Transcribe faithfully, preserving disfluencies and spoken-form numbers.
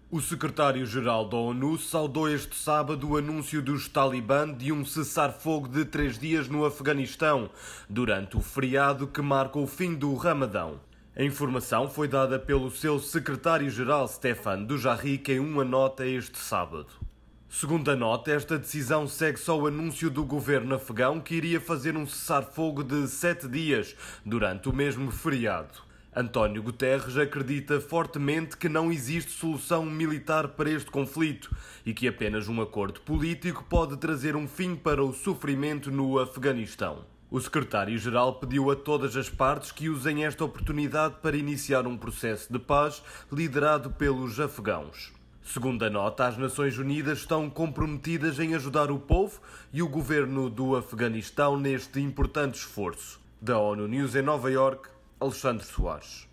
O secretário-geral da ONU saudou este sábado o anúncio dos Talibã de um cessar-fogo de três dias no Afeganistão, durante o feriado que marca o fim do Ramadão. A informação foi dada pelo seu secretário-geral Stefan Dujarric em uma nota este sábado. Segundo a nota, esta decisão segue-se ao anúncio do governo afegão que iria fazer um cessar-fogo de sete dias durante o mesmo feriado. António Guterres acredita fortemente que não existe solução militar para este conflito e que apenas um acordo político pode trazer um fim para o sofrimento no Afeganistão. O secretário-geral pediu a todas as partes que usem esta oportunidade para iniciar um processo de paz liderado pelos afegãos. Segundo a nota, as Nações Unidas estão comprometidas em ajudar o povo e o governo do Afeganistão neste importante esforço. Da ONU News em Nova Iorque, Alexandre Soares.